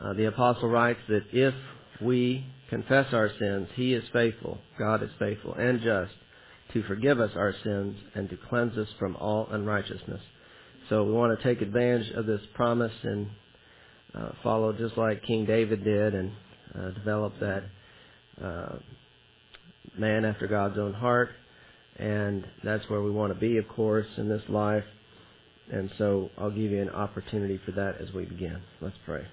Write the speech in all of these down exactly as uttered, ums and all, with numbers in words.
Uh, the apostle writes that if we confess our sins, He is faithful, God is faithful and just, to forgive us our sins and to cleanse us from all unrighteousness. So we want to take advantage of this promise and uh, follow just like King David did and uh, develop that uh, man after God's own heart. And that's where we want to be, of course, in this life. And so I'll give you an opportunity for that as we begin. Let's pray.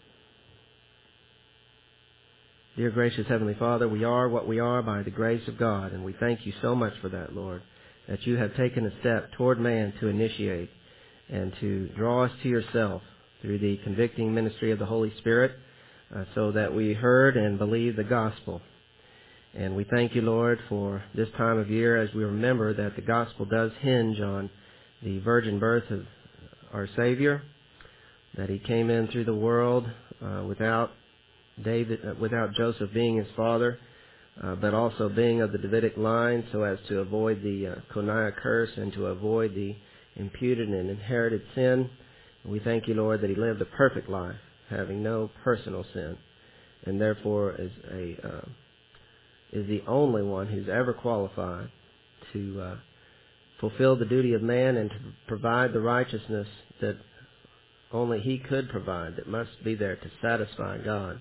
Dear gracious Heavenly Father, we are what we are by the grace of God, and we thank you so much for that, Lord, that you have taken a step toward man to initiate and to draw us to yourself through the convicting ministry of the Holy Spirit, uh, so that we heard and believed the gospel. And we thank you, Lord, for this time of year as we remember that the gospel does hinge on the virgin birth of our Savior, that He came in through the world uh, without David, uh, without Joseph being his father, uh, but also being of the Davidic line, so as to avoid the uh, Coniah curse and to avoid the imputed and inherited sin. We thank you, Lord, that He lived a perfect life, having no personal sin, and therefore is a uh, is the only one who's ever qualified to uh, fulfill the duty of man and to provide the righteousness that only He could provide, that must be there to satisfy God,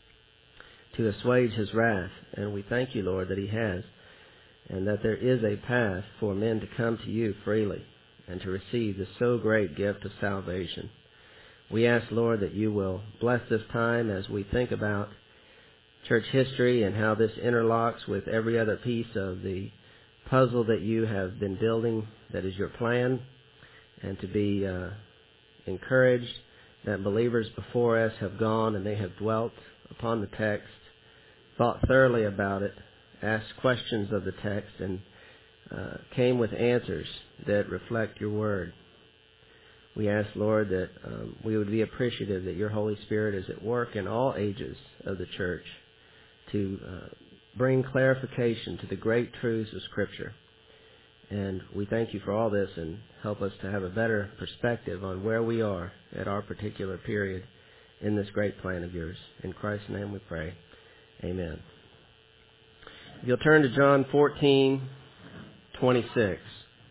to assuage His wrath. And we thank you, Lord, that He has, and that there is a path for men to come to you freely and to receive the so great gift of salvation. We ask, Lord, that you will bless this time as we think about church history and how this interlocks with every other piece of the puzzle that you have been building, that is your plan, and to be uh, encouraged that believers before us have gone and they have dwelt upon the text, thought thoroughly about it, asked questions of the text, and uh, came with answers that reflect your word. We ask, Lord, that um, we would be appreciative that your Holy Spirit is at work in all ages of the church to uh, bring clarification to the great truths of Scripture. And we thank you for all this, and help us to have a better perspective on where we are at our particular period in this great plan of yours. In Christ's name we pray. Amen. If you'll turn to John fourteen twenty-six.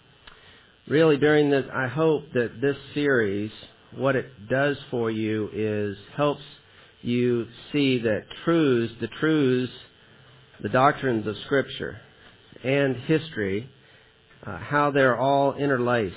Really, during this, I hope that this series, what it does for you is helps you see that truths, the truths, the doctrines of Scripture and history, uh, how they're all interlaced,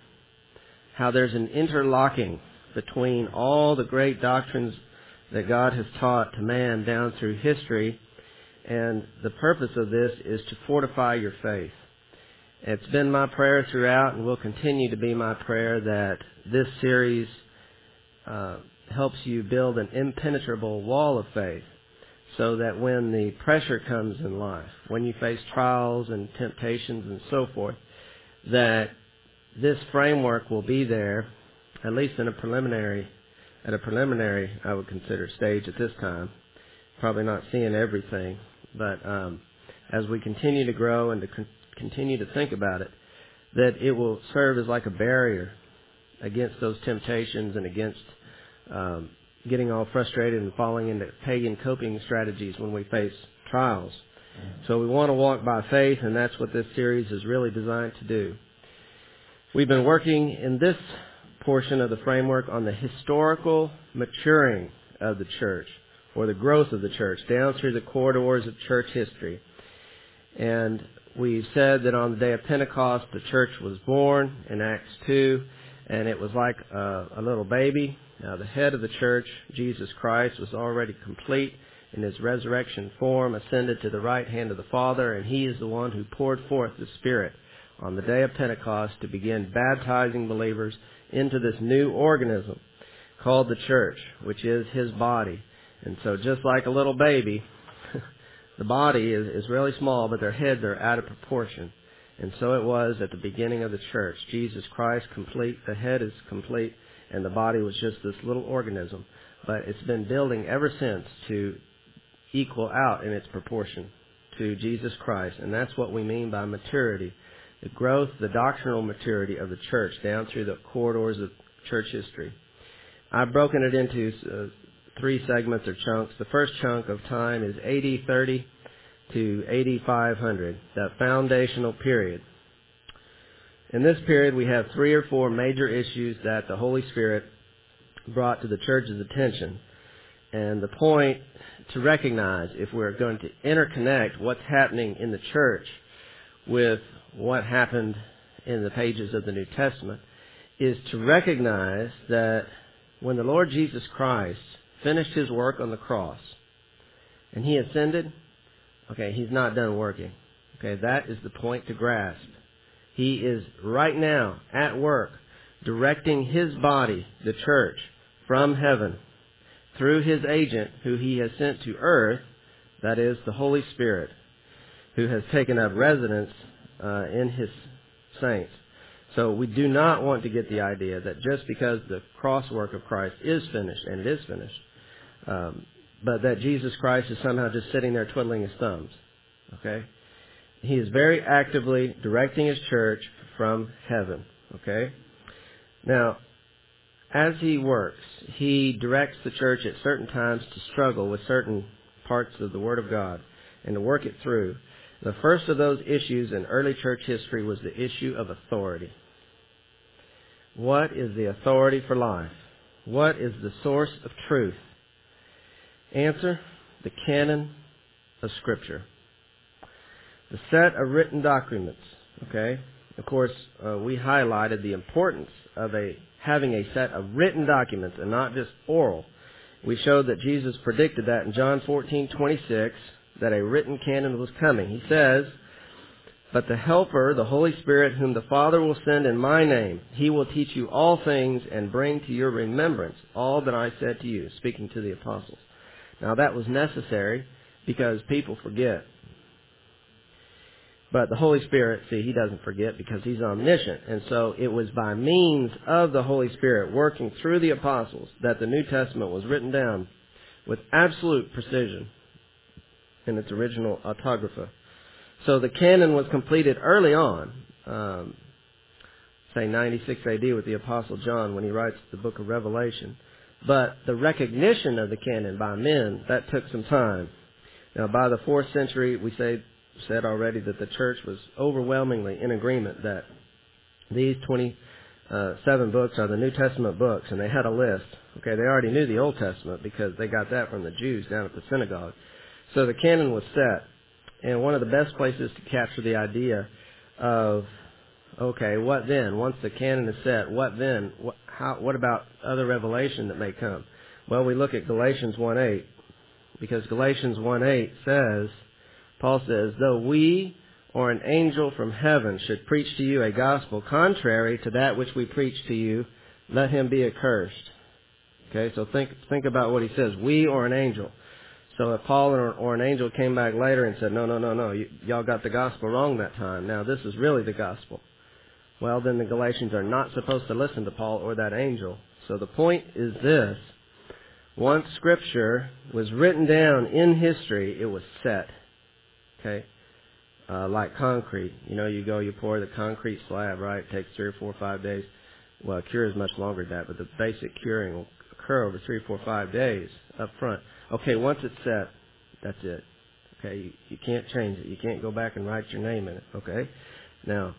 how there's an interlocking between all the great doctrines that God has taught to man down through history, and the purpose of this is to fortify your faith. It's been my prayer throughout, and will continue to be my prayer, that this series uh, helps you build an impenetrable wall of faith, so that when the pressure comes in life, when you face trials and temptations and so forth, that this framework will be there, at least in a preliminary, at a preliminary, I would consider, stage at this time. Probably not seeing everything, but um, as we continue to grow and to con- continue to think about it, that it will serve as like a barrier against those temptations and against um, getting all frustrated and falling into pagan coping strategies when we face trials. So we want to walk by faith, and that's what this series is really designed to do. We've been working in this portion of the framework on the historical maturing of the church, or the growth of the church, down through the corridors of church history. And we said that on the day of Pentecost, the church was born in Acts two, and it was like a, a little baby. Now, the head of the church, Jesus Christ, was already complete in His resurrection form, ascended to the right hand of the Father, and He is the one who poured forth the Spirit on the day of Pentecost to begin baptizing believers into this new organism called the church, which is His body. And so just like a little baby, the body is, is really small, but their heads are out of proportion. And so it was at the beginning of the church. Jesus Christ, complete, the head is complete, and the body was just this little organism. But it's been building ever since to equal out in its proportion to Jesus Christ. And that's what we mean by maturity. The growth, the doctrinal maturity of the church down through the corridors of church history. I've broken it into uh, three segments or chunks. The first chunk of time is A D thirty to A D five hundred, that foundational period. In this period, we have three or four major issues that the Holy Spirit brought to the church's attention. And the point to recognize, if we're going to interconnect what's happening in the church with what happened in the pages of the New Testament, is to recognize that when the Lord Jesus Christ finished His work on the cross and He ascended, okay, He's not done working. Okay, that is the point to grasp. He is right now at work directing His body, the church, from heaven through His agent who He has sent to earth, that is the Holy Spirit, who has taken up residence uh, in His saints. So we do not want to get the idea that just because the cross work of Christ is finished, and it is finished, um, but that Jesus Christ is somehow just sitting there twiddling His thumbs. Okay? He is very actively directing His church from heaven. Okay? Now, as He works, He directs the church at certain times to struggle with certain parts of the Word of God and to work it through. The first of those issues in early church history was the issue of authority. What is the authority for life? What is the source of truth? Answer, the canon of Scripture. The set of written documents, okay? Of course, uh, we highlighted the importance of a having a set of written documents and not just oral. We showed that Jesus predicted that in John fourteen twenty-six, that a written canon was coming. He says, "But the Helper, the Holy Spirit, whom the Father will send in my name, He will teach you all things and bring to your remembrance all that I said to you," speaking to the apostles. Now that was necessary because people forget. But the Holy Spirit, see, He doesn't forget because He's omniscient. And so it was by means of the Holy Spirit working through the apostles that the New Testament was written down with absolute precision in its original autographa. So the canon was completed early on, um, say ninety-six A D with the Apostle John when he writes the book of Revelation. But the recognition of the canon by men, that took some time. Now by the fourth century, we say, said already that the church was overwhelmingly in agreement that these twenty-seven books are the New Testament books, and they had a list. Okay, they already knew the Old Testament because they got that from the Jews down at the synagogue. So the canon was set. And one of the best places to capture the idea of, okay, what then? Once the canon is set, what then? What, how, what about other revelation that may come? Well, we look at Galatians one eight, because Galatians one eight says, Paul says, "Though we or an angel from heaven should preach to you a gospel contrary to that which we preach to you, let him be accursed." Okay, so think think about what he says, we or an angel. So if Paul or, or an angel came back later and said, no, no, no, no, y- y'all got the gospel wrong that time. Now this is really the gospel. Well, then the Galatians are not supposed to listen to Paul or that angel. So the point is this. Once Scripture was written down in history, it was set. Okay? Uh, like concrete. You know, you go, you pour the concrete slab, right? It takes three or four or five days. Well, a cure is much longer than that, but the basic curing will occur over three, four, five days up front. Okay, once it's set, that's it. Okay, you, you can't change it. You can't go back and write your name in it. Okay? Now,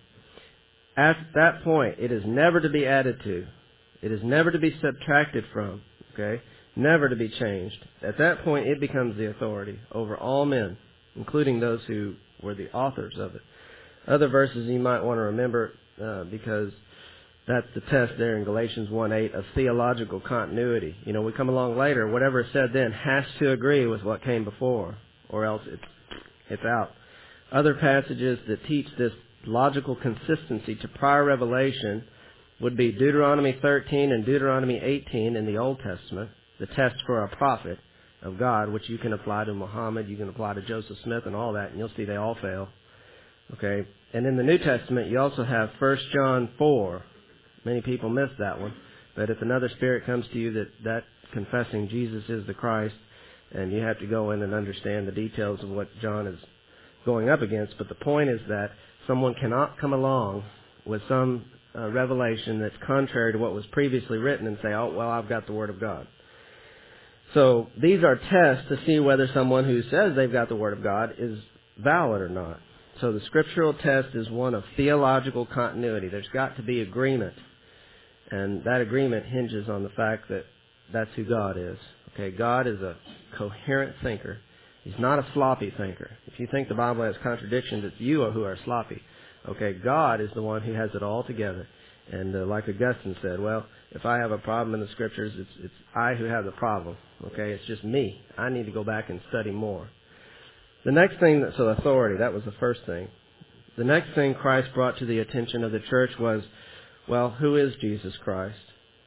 at that point, it is never to be added to. It is never to be subtracted from. Okay? Never to be changed. At that point, it becomes the authority over all men, including those who were the authors of it. Other verses you might want to remember uh, because that's the test there in Galatians one eight of theological continuity. You know, we come along later, whatever is said then has to agree with what came before, or else it's, it's out. Other passages that teach this logical consistency to prior revelation would be Deuteronomy thirteen and Deuteronomy eighteen in the Old Testament, the test for a prophet of God, which you can apply to Muhammad, you can apply to Joseph Smith and all that, and you'll see they all fail. Okay, and in the New Testament, you also have First John four. Many people miss that one. But if another spirit comes to you that, that confessing Jesus is the Christ, and you have to go in and understand the details of what John is going up against. But the point is that someone cannot come along with some uh, revelation that's contrary to what was previously written and say, oh, well, I've got the Word of God. So these are tests to see whether someone who says they've got the Word of God is valid or not. So the scriptural test is one of theological continuity. There's got to be agreement. And that agreement hinges on the fact that that's who God is. Okay, God is a coherent thinker. He's not a sloppy thinker. If you think the Bible has contradictions, it's you who are sloppy. Okay, God is the one who has it all together. And uh, like Augustine said, well, if I have a problem in the Scriptures, it's, it's I who have the problem. Okay, it's just me. I need to go back and study more. The next thing, that, so authority, that was the first thing. The next thing Christ brought to the attention of the church was, well, who is Jesus Christ?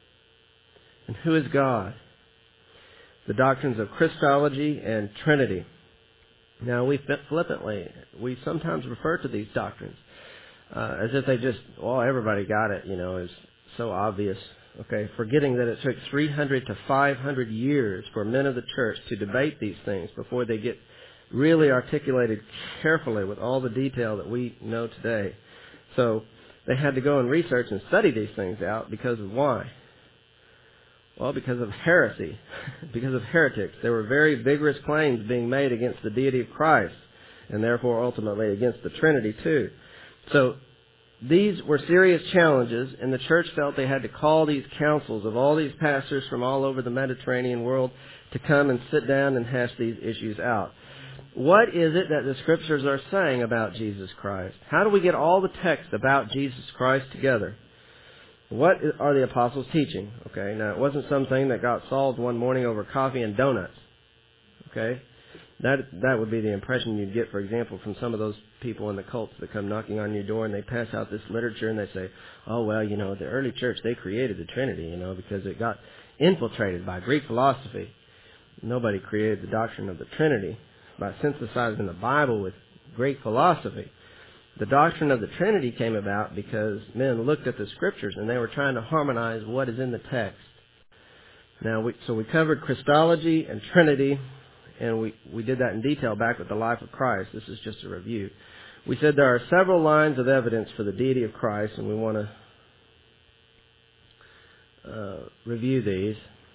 And who is God? The doctrines of Christology and Trinity. Now, we flippantly, we sometimes refer to these doctrines uh, as if they just, well, everybody got it, you know, it's so obvious. Okay, forgetting that it took three hundred to five hundred years for men of the church to debate these things before they get really articulated carefully with all the detail that we know today. So they had to go and research and study these things out because of why? Well, because of heresy, because of heretics. There were very vigorous claims being made against the deity of Christ, and therefore ultimately against the Trinity too. So these were serious challenges, and the church felt they had to call these councils of all these pastors from all over the Mediterranean world to come and sit down and hash these issues out. What is it that the Scriptures are saying about Jesus Christ? How do we get all the text about Jesus Christ together? What are the apostles teaching? Okay, now it wasn't something that got solved one morning over coffee and donuts. Okay, that that would be the impression you'd get, for example, from some of those people in the cults that come knocking on your door and they pass out this literature and they say, oh, well, you know, the early church, they created the Trinity, you know, because it got infiltrated by Greek philosophy. Nobody created the doctrine of the Trinity by synthesizing the Bible with Greek philosophy. The doctrine of the Trinity came about because men looked at the Scriptures and they were trying to harmonize what is in the text. Now, we, so we covered Christology and Trinity, and we, we did that in detail back with the life of Christ. This is just a review. We said there are several lines of evidence for the deity of Christ, and we want to uh, review these.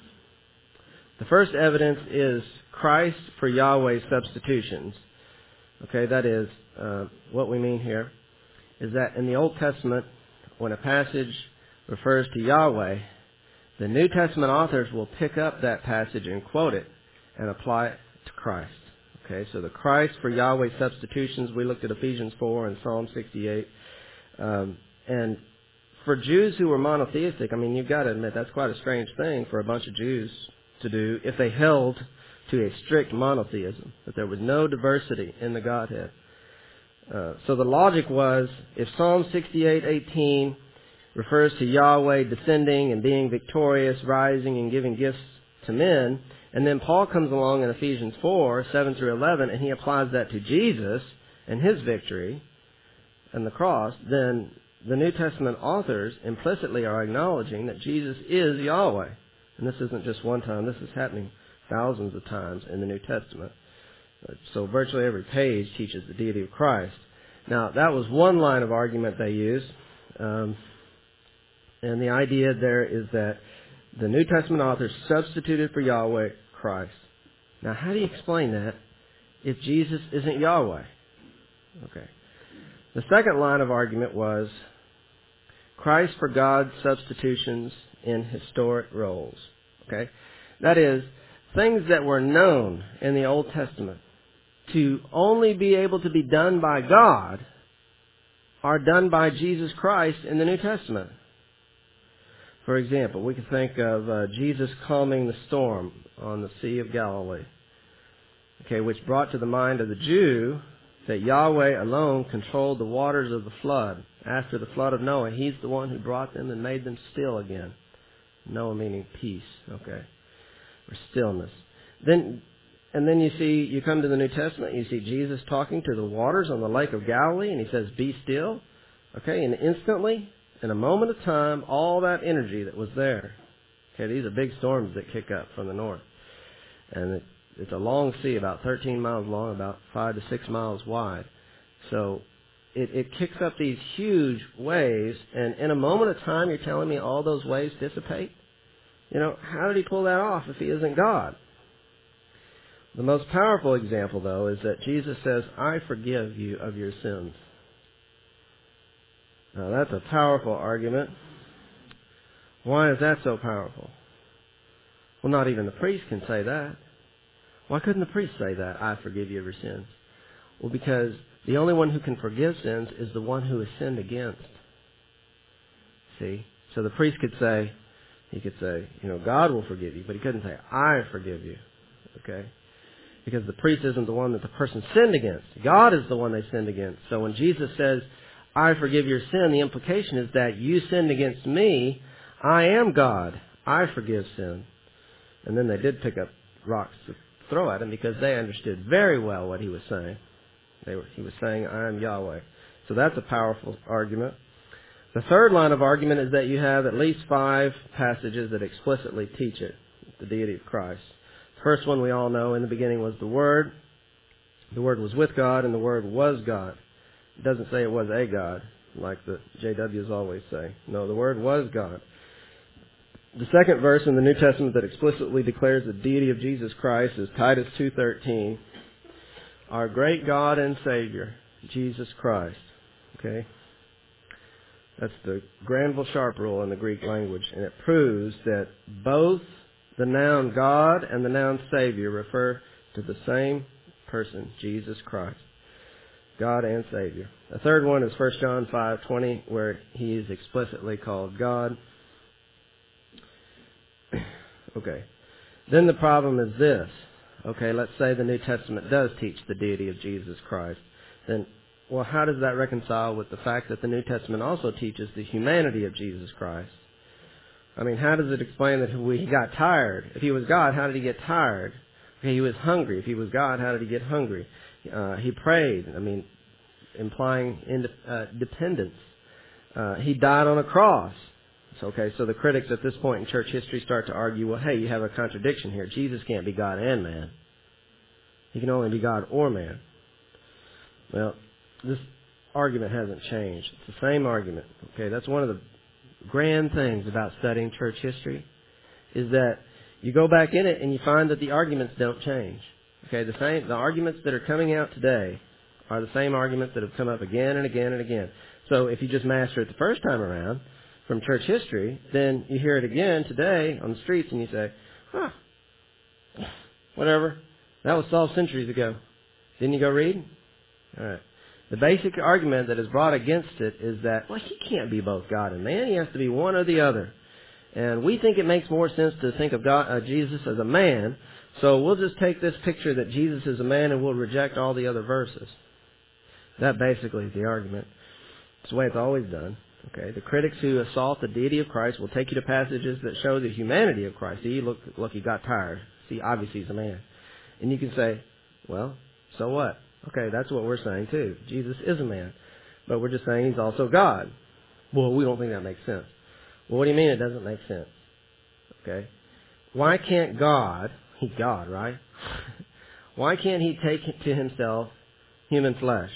The first evidence is Christ for Yahweh substitutions. Okay, that is, uh, what we mean here is that in the Old Testament, when a passage refers to Yahweh, the New Testament authors will pick up that passage and quote it and apply it to Christ. Okay, so the Christ for Yahweh substitutions, we looked at Ephesians four and Psalm sixty-eight. Um, and for Jews who were monotheistic, I mean, you've got to admit that's quite a strange thing for a bunch of Jews to do if they held to a strict monotheism, that there was no diversity in the Godhead. Uh, so the logic was, if Psalm sixty-eight eighteen refers to Yahweh descending and being victorious, rising and giving gifts to men, and then Paul comes along in Ephesians four, seven through eleven, and he applies that to Jesus and his victory and the cross, then the New Testament authors implicitly are acknowledging that Jesus is Yahweh. And this isn't just one time, this is happening thousands of times in the New Testament. So virtually every page teaches the deity of Christ. Now, that was one line of argument they used. Um, and the idea there is that the New Testament authors substituted for Yahweh Christ. Now, how do you explain that if Jesus isn't Yahweh? Okay. The second line of argument was Christ for God's substitutions in historic roles. Okay? That is, things that were known in the Old Testament to only be able to be done by God are done by Jesus Christ in the New Testament. For example, we can think of uh, Jesus calming the storm on the Sea of Galilee, okay, which brought to the mind of the Jew that Yahweh alone controlled the waters of the flood. After the flood of Noah, He's the one who brought them and made them still again. Noah meaning peace, okay, or stillness. Then, and then you see, you come to the New Testament, you see Jesus talking to the waters on the Lake of Galilee, and He says, "Be still." Okay, and instantly, in a moment of time, all that energy that was there. Okay, these are big storms that kick up from the north. And it, it's a long sea, about thirteen miles long, about five to six miles wide. So it, it kicks up these huge waves, and in a moment of time, you're telling me all those waves dissipate? You know, how did He pull that off if He isn't God? The most powerful example, though, is that Jesus says, I forgive you of your sins. Now, that's a powerful argument. Why is that so powerful? Well, not even the priest can say that. Why couldn't the priest say that? I forgive you of your sins. Well, because the only one who can forgive sins is the one who is sinned against. See? So the priest could say, he could say, you know, God will forgive you, but he couldn't say, I forgive you. Okay? Because the priest isn't the one that the person sinned against. God is the one they sinned against. So when Jesus says, I forgive your sin, the implication is that you sinned against me. I am God. I forgive sin. And then they did pick up rocks to throw at him because they understood very well what he was saying. They were, he was saying, I am Yahweh. So that's a powerful argument. The third line of argument is that you have at least five passages that explicitly teach it, the deity of Christ. The first one we all know, in the beginning was the Word. The Word was with God, and the Word was God. It doesn't say it was a God, like the J Ws always say. No, the Word was God. The second verse in the New Testament that explicitly declares the deity of Jesus Christ is Titus two thirteen. Our great God and Savior, Jesus Christ. Okay? That's the Granville Sharp rule in the Greek language, and it proves that both the noun God and the noun Savior refer to the same person, Jesus Christ. God and Savior. The third one is First John five twenty, where he is explicitly called God. Okay. Then the problem is this. Okay, let's say the New Testament does teach the deity of Jesus Christ. Then, well, how does that reconcile with the fact that the New Testament also teaches the humanity of Jesus Christ? I mean, how does it explain that he got tired? If he was God, how did he get tired? Okay, he was hungry. If he was God, how did he get hungry? Uh, he prayed, I mean, implying ind- uh, dependence. Uh, he died on a cross. So, okay, so the critics at this point in church history start to argue, well, hey, you have a contradiction here. Jesus can't be God and man. He can only be God or man. Well, this argument hasn't changed. It's the same argument. Okay, that's one of the grand things about studying church history, is that you go back in it and you find that the arguments don't change. Okay, the same, the arguments that are coming out today are the same arguments that have come up again and again and again. So if you just master it the first time around from church history, then you hear it again today on the streets and you say, huh, whatever, that was solved centuries ago. Didn't you go read? All right. The basic argument that is brought against it is that, well, he can't be both God and man. He has to be one or the other. And we think it makes more sense to think of God, uh, Jesus as a man, so we'll just take this picture that Jesus is a man and we'll reject all the other verses. That basically is the argument. It's the way it's always done. Okay, the critics who assault the deity of Christ will take you to passages that show the humanity of Christ. See, look, look, he got tired. See, obviously he's a man. And you can say, well, so what? Okay, that's what we're saying too. Jesus is a man. But we're just saying he's also God. Well, we don't think that makes sense. Well, what do you mean it doesn't make sense? Okay. Why can't God, he's God, right? Why can't he take to himself human flesh?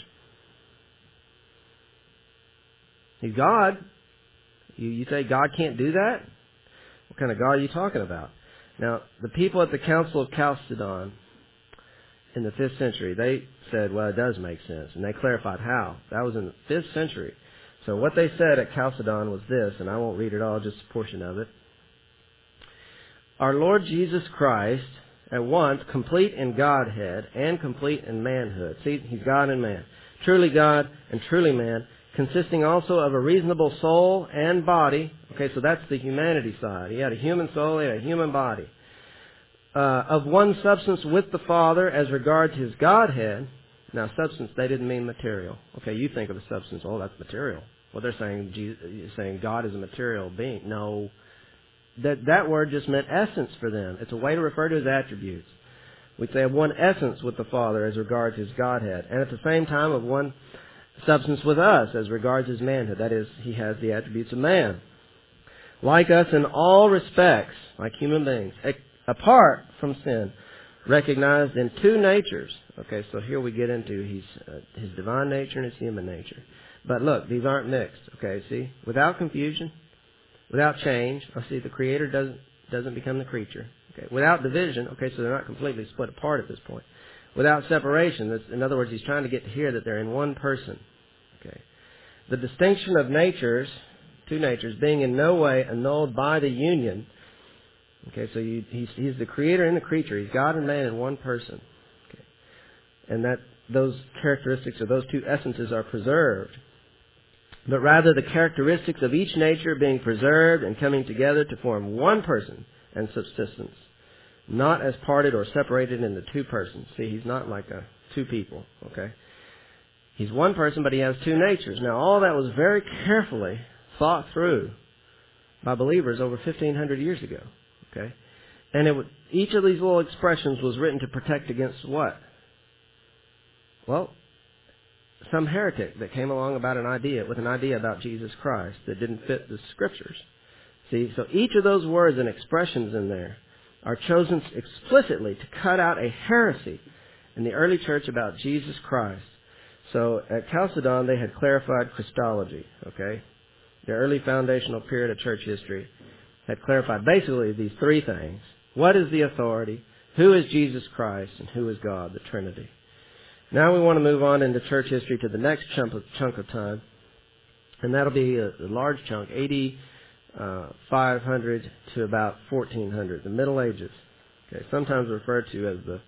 He's God. You, you say God can't do that? What kind of God are you talking about? Now, the people at the Council of Chalcedon in the fifth century, they said, well, it does make sense. And they clarified how. That was in the fifth century. So what they said at Chalcedon was this, and I won't read it all, just a portion of it. Our Lord Jesus Christ, at once complete in Godhead and complete in manhood. See, he's God and man. Truly God and truly man, consisting also of a reasonable soul and body. Okay, so that's the humanity side. He had a human soul, he had a human body. Uh, of one substance with the Father as regards his Godhead. Now, substance, they didn't mean material. Okay, you think of a substance, oh, that's material. Well, they're saying Jesus, saying God is a material being. No, that that word just meant essence for them. It's a way to refer to his attributes. We'd say of one essence with the Father as regards his Godhead, and at the same time of one substance with us as regards his manhood. That is, he has the attributes of man. Like us in all respects, like human beings, apart from sin, recognized in two natures. Okay, so here we get into his, uh, his divine nature and his human nature. But look, these aren't mixed. Okay, see? Without confusion, without change. Oh, see, the Creator doesn't, doesn't become the creature. Okay, without division, okay, so they're not completely split apart at this point. Without separation, that's, in other words, he's trying to get to here that they're in one person. Okay, the distinction of natures, two natures, being in no way annulled by the union. Okay, so you, he's, he's the creator and the creature. He's God and man in one person. Okay, and that those characteristics or those two essences are preserved. But rather the characteristics of each nature being preserved and coming together to form one person and subsistence, not as parted or separated into two persons. See, he's not like a two people, okay? He's one person, but he has two natures. Now, all that was very carefully thought through by believers over fifteen hundred years ago, okay? And it would, each of these little expressions was written to protect against what? Well, some heretic that came along about an idea, with an idea about Jesus Christ that didn't fit the Scriptures. See, so each of those words and expressions in there are chosen explicitly to cut out a heresy in the early church about Jesus Christ. So at Chalcedon, they had clarified Christology, okay? The early foundational period of church history had clarified basically these three things. What is the authority? Who is Jesus Christ? And who is God, the Trinity? Now we want to move on into church history to the next chunk of, chunk of time, and that'll be a, a large chunk, A D uh, five hundred to about fourteen hundred, the Middle Ages. Okay, sometimes referred to as the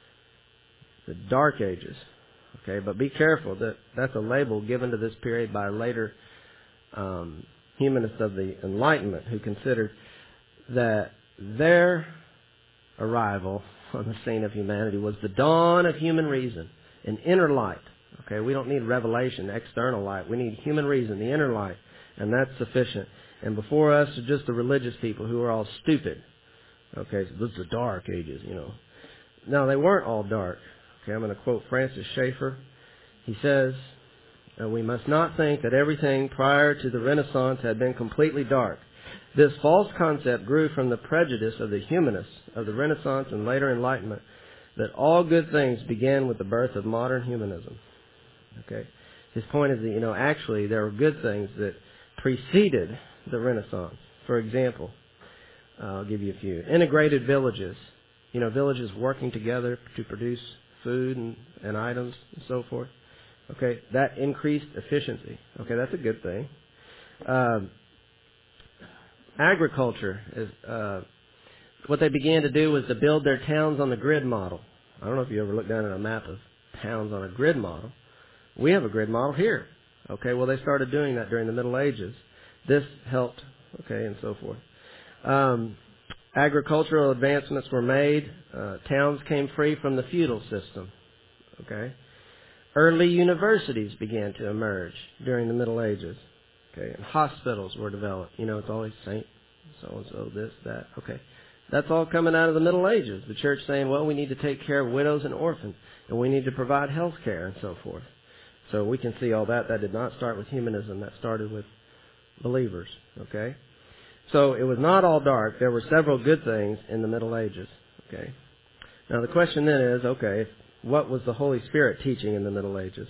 the Dark Ages. Okay, but be careful that that's a label given to this period by later um, humanists of the Enlightenment who considered that their arrival on the scene of humanity was the dawn of human reason. An inner light. Okay, we don't need revelation, external light. We need human reason, the inner light, and that's sufficient. And before us are just the religious people who are all stupid. Okay, so this is the Dark Ages, you know. No, they weren't all dark. Okay, I'm going to quote Francis Schaeffer. He says, we must not think that everything prior to the Renaissance had been completely dark. This false concept grew from the prejudice of the humanists of the Renaissance and later Enlightenment, that all good things began with the birth of modern humanism. Okay, his point is that, you know, actually there were good things that preceded the Renaissance. For example, uh, I'll give you a few. Integrated villages. You know, villages working together to produce food and, and items and so forth. Okay, that increased efficiency. Okay, that's a good thing. Um, agriculture is... Uh, What they began to do was to build their towns on the grid model. I don't know if you ever looked down at a map of towns on a grid model. We have a grid model here. Okay, well, they started doing that during the Middle Ages. This helped, okay, and so forth. Um, agricultural advancements were made. Uh, towns came free from the feudal system. Okay. Early universities began to emerge during the Middle Ages. Okay, and hospitals were developed. You know, it's always Saint so-and-so, this, that. Okay. That's all coming out of the Middle Ages. The church saying, well, we need to take care of widows and orphans, and we need to provide health care and so forth. So we can see all that. That did not start with humanism. That started with believers. Okay? So it was not all dark. There were several good things in the Middle Ages. Okay? Now the question then is, okay, what was the Holy Spirit teaching in the Middle Ages?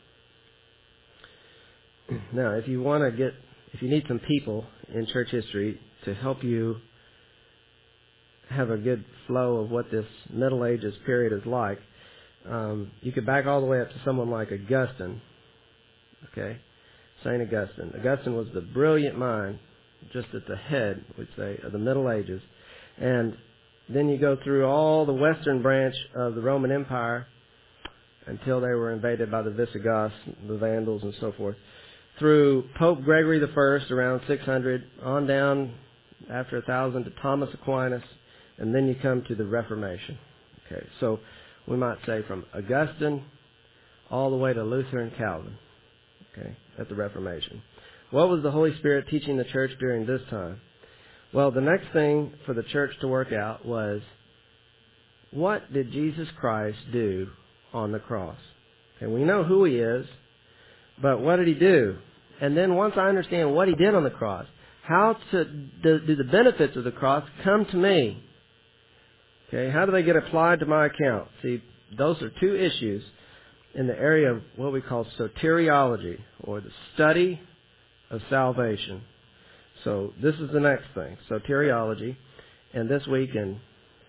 Now, if you want to get, if you need some people in church history to help you have a good flow of what this Middle Ages period is like, um, you could back all the way up to someone like Augustine. Okay? Saint Augustine. Augustine was the brilliant mind, just at the head, we'd say, of the Middle Ages. And then you go through all the western branch of the Roman Empire until they were invaded by the Visigoths, the Vandals, and so forth. Through Pope Gregory the First around six hundred, on down after a thousand to Thomas Aquinas, and then you come to the Reformation. Okay, so we might say from Augustine all the way to Luther and Calvin. Okay, at the Reformation. What was the Holy Spirit teaching the church during this time? Well, the next thing for the church to work out was, what did Jesus Christ do on the cross? And we know who He is, but what did He do? And then once I understand what He did on the cross, how to do, do the benefits of the cross come to me? Okay, how do they get applied to my account? See, those are two issues in the area of what we call soteriology, or the study of salvation. So this is the next thing, soteriology. And this week in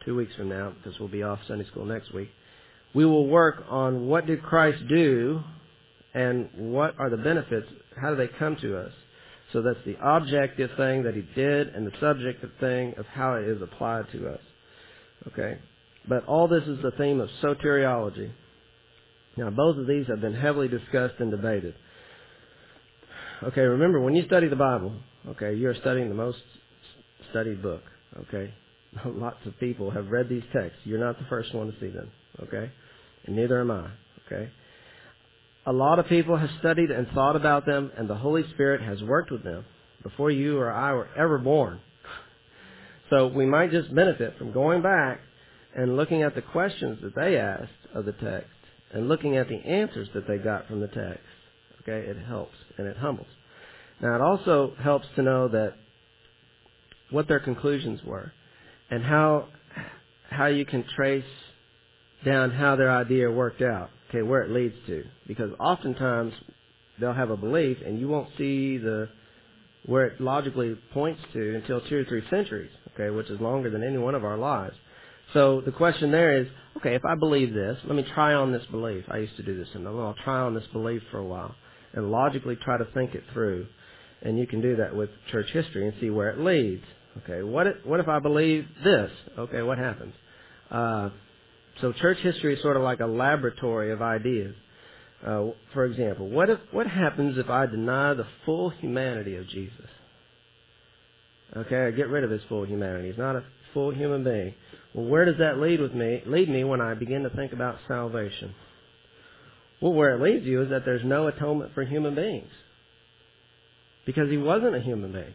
two weeks from now, because we'll be off Sunday school next week, we will work on what did Christ do and what are the benefits, how do they come to us. So that's the objective thing that he did and the subjective thing of how it is applied to us. Okay? But all this is the theme of soteriology. Now, both of these have been heavily discussed and debated. Okay, remember, when you study the Bible, okay, you're studying the most studied book, okay? Lots of people have read these texts. You're not the first one to see them, okay? And neither am I, okay? A lot of people have studied and thought about them, and the Holy Spirit has worked with them before you or I were ever born. So we might just benefit from going back and looking at the questions that they asked of the text and looking at the answers that they got from the text. Okay, it helps and it humbles. Now, it also helps to know that what their conclusions were and how how you can trace down how their idea worked out, okay, where it leads to. Because oftentimes they'll have a belief and you won't see the where it logically points to until two or three centuries, okay, which is longer than any one of our lives. So the question there is, okay, if I believe this, let me try on this belief. I used to do this, and I'll try on this belief for a while and logically try to think it through. And you can do that with church history and see where it leads. Okay, what if, what if I believe this? Okay, what happens? Uh, so church history is sort of like a laboratory of ideas. Uh, for example, what if what happens if I deny the full humanity of Jesus? Okay, I get rid of his full humanity. He's not a full human being. Well, where does that lead with me? Lead me when I begin to think about salvation? Well, where it leads you is that there's no atonement for human beings, because he wasn't a human being.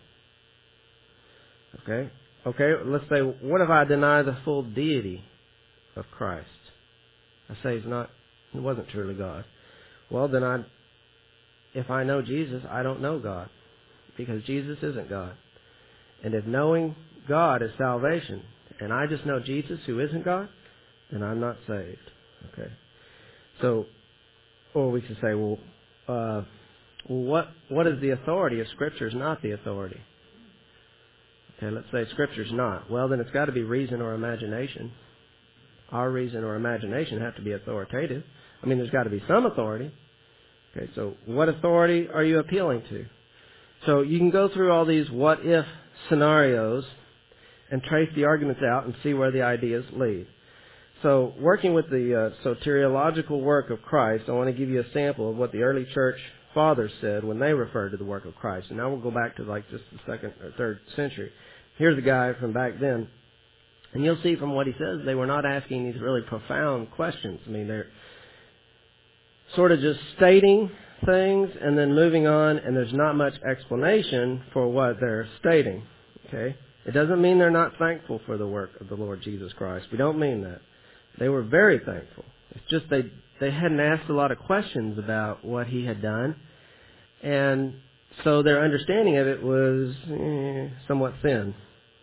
Okay, okay. Let's say, what if I deny the full deity of Christ? I say he's not. He wasn't truly God. Well, then I, if I know Jesus, I don't know God, because Jesus isn't God. And if knowing God is salvation, and I just know Jesus who isn't God, then I'm not saved. Okay. So, or we could say, well, uh, well, what what is the authority if Scripture is not the authority? Okay, let's say Scripture's not. Well, then it's got to be reason or imagination. Our reason or imagination have to be authoritative. I mean, there's got to be some authority. Okay, so what authority are you appealing to? So you can go through all these what-if scenarios and trace the arguments out and see where the ideas lead. So working with the uh, soteriological work of Christ, I want to give you a sample of what the early church fathers said when they referred to the work of Christ. And now we'll go back to like just the second or third century. Here's a guy from back then. And you'll see from what he says, they were not asking these really profound questions. I mean, they're sort of just stating things and then moving on, and there's not much explanation for what they're stating. Okay? It doesn't mean they're not thankful for the work of the Lord Jesus Christ. We don't mean that. They were very thankful. It's just they they hadn't asked a lot of questions about what he had done, and so their understanding of it was eh, somewhat thin.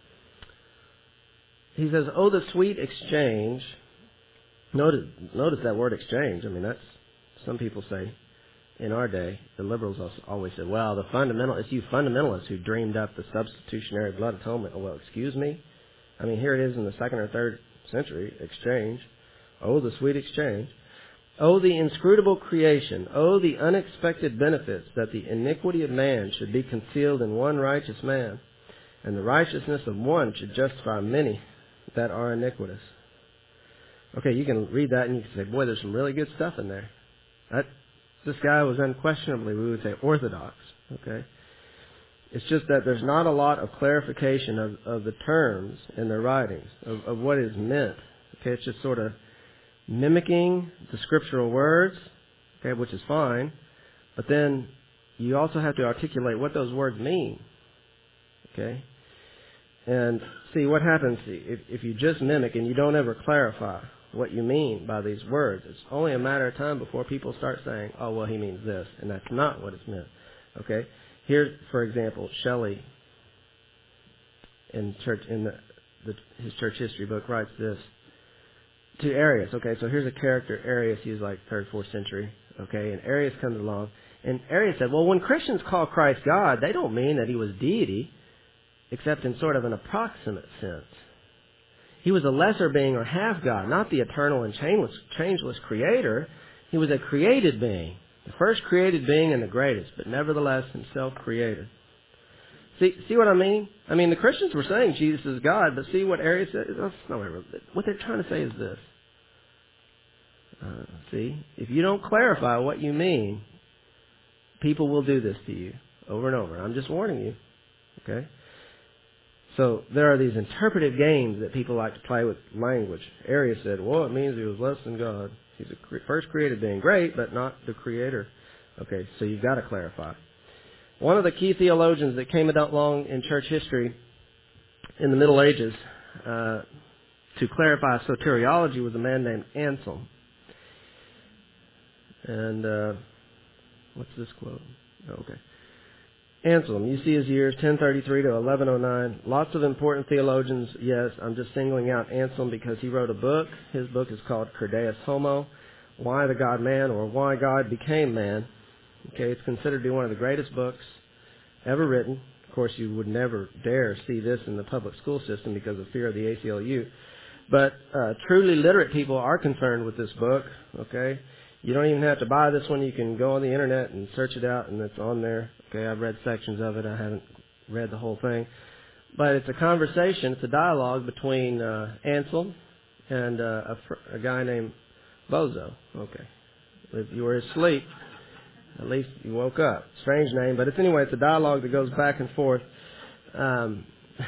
He says, oh, the sweet exchange. Notice, notice that word exchange. I mean, that's, some people say, in our day, the liberals always said, well, the fundamental, it's you fundamentalists who dreamed up the substitutionary blood atonement. Oh, well, excuse me? I mean, here it is in the second or third century, exchange. Oh, the sweet exchange. Oh, the inscrutable creation. Oh, the unexpected benefits that the iniquity of man should be concealed in one righteous man, and the righteousness of one should justify many that are iniquitous. Okay, you can read that and you can say, boy, there's some really good stuff in there. That, this guy was unquestionably, we would say, orthodox. Okay, it's just that there's not a lot of clarification of, of the terms in their writings, of, of what is meant. Okay, it's just sort of mimicking the scriptural words, okay, which is fine, but then you also have to articulate what those words mean. Okay? And see, what happens if, if you just mimic and you don't ever clarify what you mean by these words, it's only a matter of time before people start saying, oh, well, he means this, and that's not what it's meant. Okay? Here, for example, Shelley in church in the, the his church history book writes this to Arius. Okay, so here's a character, Arius. He was like third, fourth century. Okay, and Arius comes along, and Arius said, well, when Christians call Christ God, they don't mean that he was deity, except in sort of an approximate sense. He was a lesser being or half God, not the eternal and changeless, changeless creator. He was a created being, the first created being and the greatest, but nevertheless himself created. See, see what I mean? I mean, the Christians were saying Jesus is God, but see what Arius said? That's not what they're trying to say is this. Uh, see, if you don't clarify what you mean, people will do this to you over and over. I'm just warning you. Okay? So there are these interpretive games that people like to play with language. Arius said, well, it means he was less than God. He's a first created being. Great, but not the creator. Okay, so you've got to clarify. One of the key theologians that came along in church history in the Middle Ages uh, to clarify soteriology was a man named Anselm. And uh, what's this quote? Oh, okay. Anselm, you see his years, ten thirty-three to eleven oh nine. Lots of important theologians, yes. I'm just singling out Anselm because he wrote a book. His book is called Cur Deus Homo, Why the God-Man, or Why God Became Man. Okay, it's considered to be one of the greatest books ever written. Of course, you would never dare see this in the public school system because of fear of the A C L U. But uh, truly literate people are concerned with this book, okay? You don't even have to buy this one. You can go on the Internet and search it out, and it's on there. Okay, I've read sections of it. I haven't read the whole thing. But it's a conversation, it's a dialogue between uh, Anselm and uh, a, fr- a guy named Bozo. Okay. If you were asleep, at least you woke up. Strange name, but it's anyway, it's a dialogue that goes back and forth. Um,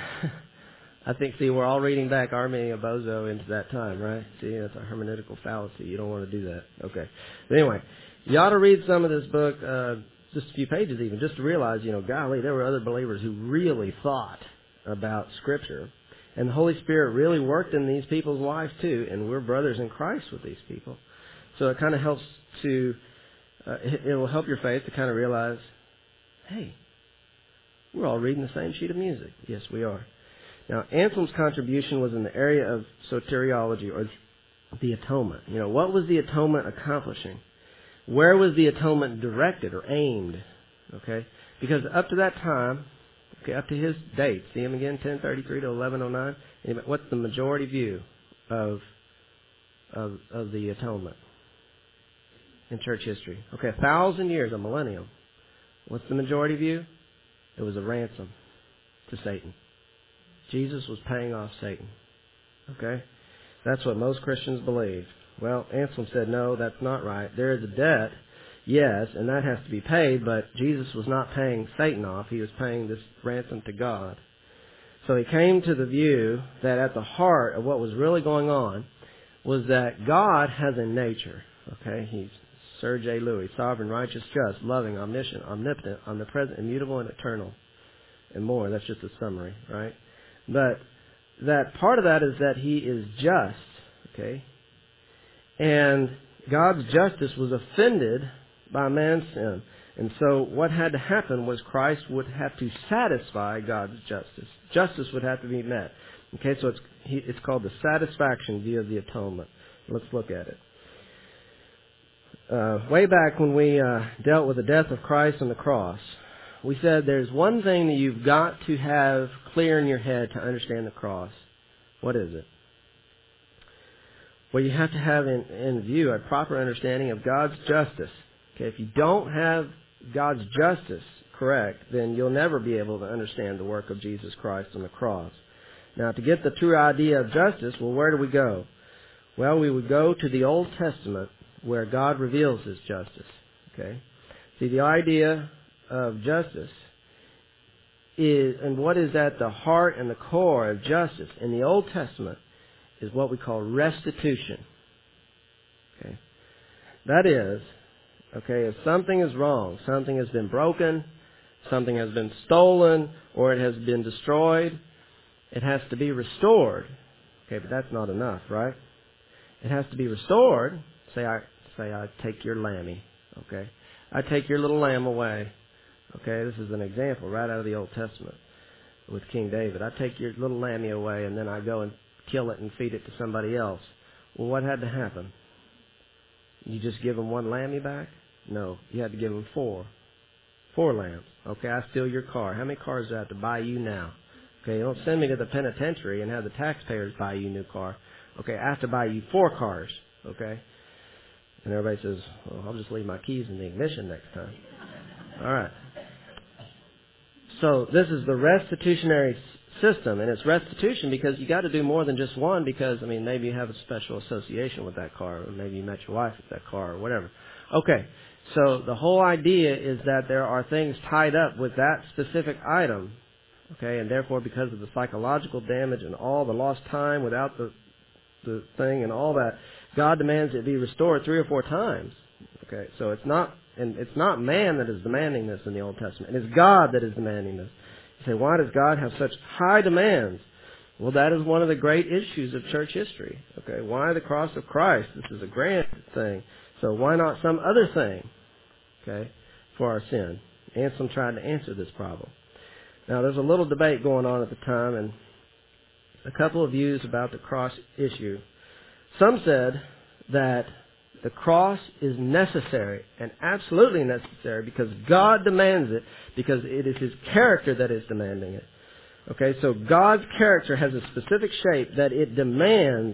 I think, see, we're all reading back our meaning of bozo into that time, right? See, that's a hermeneutical fallacy. You don't want to do that. Okay. But anyway, you ought to read some of this book, uh, just a few pages even, just to realize, you know, golly, there were other believers who really thought about Scripture. And the Holy Spirit really worked in these people's lives too, and we're brothers in Christ with these people. So it kind of helps to, uh, it, it will help your faith to kind of realize, hey, we're all reading the same sheet of music. Yes, we are. Now, Anselm's contribution was in the area of soteriology, or the atonement. You know, what was the atonement accomplishing? Where was the atonement directed or aimed? Okay, because up to that time, okay, up to his date, see him again, ten thirty-three to eleven oh nine. What's the majority view of of of the atonement in church history? Okay, a thousand years, a millennium. What's the majority view? It was a ransom to Satan. Jesus was paying off Satan. Okay? That's what most Christians believe. Well, Anselm said, no, that's not right. There is a debt, yes, and that has to be paid, but Jesus was not paying Satan off. He was paying this ransom to God. So he came to the view that at the heart of what was really going on was that God has a nature. Okay? He's Sir J. Lewis, sovereign, righteous, just, loving, omniscient, omnipotent, omnipresent, immutable, and eternal, and more. That's just a summary, right? But that part of that is that he is just, okay? And God's justice was offended by man's sin. And so what had to happen was Christ would have to satisfy God's justice. Justice would have to be met. Okay, so it's he, it's called the satisfaction view of the atonement. Let's look at it. Uh, way back when we uh, dealt with the death of Christ on the cross, we said there's one thing that you've got to have clear in your head to understand the cross. What is it? Well, you have to have in, in view a proper understanding of God's justice. Okay, if you don't have God's justice correct, then you'll never be able to understand the work of Jesus Christ on the cross. Now, to get the true idea of justice, well, where do we go? Well, we would go to the Old Testament where God reveals His justice. Okay, see, the idea of justice is, and what is at the heart and the core of justice in the Old Testament is what we call restitution. Okay, that is, okay, if something is wrong, something has been broken, something has been stolen, or it has been destroyed, it has to be restored. Okay, but that's not enough, right? It has to be restored. Say I say I take your lammy. Okay, I take your little lamb away. Okay, this is an example right out of the Old Testament with King David. I take your little lammy away and then I go and kill it and feed it to somebody else. Well, what had to happen? You just give them one lammy back? No, you had to give them four. Four lambs. Okay, I steal your car. How many cars do I have to buy you now? Okay, you don't send me to the penitentiary and have the taxpayers buy you a new car. Okay, I have to buy you four cars. Okay? And everybody says, well, I'll just leave my keys in the ignition next time. All right. So this is the restitutionary system, and it's restitution because you got to do more than just one because, I mean, maybe you have a special association with that car, or maybe you met your wife with that car, or whatever. Okay, so the whole idea is that there are things tied up with that specific item, okay, and therefore because of the psychological damage and all the lost time without the the thing and all that, God demands it be restored three or four times. Okay, so it's not, and it's not man that is demanding this in the Old Testament. It is God that is demanding this. You say, why does God have such high demands? Well, that is one of the great issues of church history. Okay, why the cross of Christ? This is a grand thing. So why not some other thing? Okay, for our sin. Anselm tried to answer this problem. Now, there's a little debate going on at the time, and a couple of views about the cross issue. Some said that the cross is necessary and absolutely necessary because God demands it, because it is His character that is demanding it. Okay, so God's character has a specific shape that it demands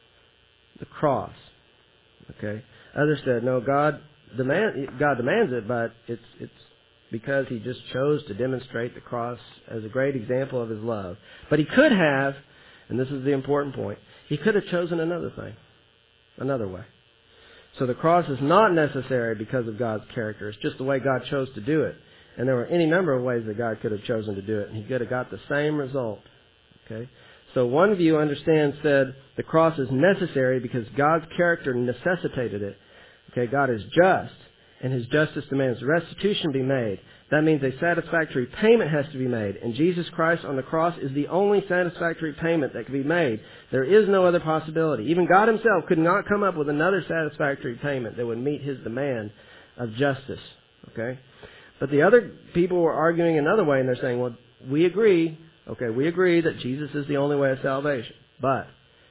the cross. Okay, others said no, God demand God demands it, but it's it's because He just chose to demonstrate the cross as a great example of His love. But He could have, and this is the important point, He could have chosen another thing, another way. So the cross is not necessary because of God's character. It's just the way God chose to do it. And there were any number of ways that God could have chosen to do it, and He could have got the same result. Okay? So one view, understand, said the cross is necessary because God's character necessitated it. Okay, God is just, and His justice demands restitution be made. That means a satisfactory payment has to be made. And Jesus Christ on the cross is the only satisfactory payment that can be made. There is no other possibility. Even God Himself could not come up with another satisfactory payment that would meet His demand of justice. Okay? But the other people were arguing another way, and they're saying, well, we agree, okay, we agree that Jesus is the only way of salvation. But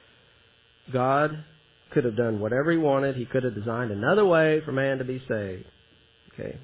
God could have done whatever He wanted. He could have designed another way for man to be saved. Okay?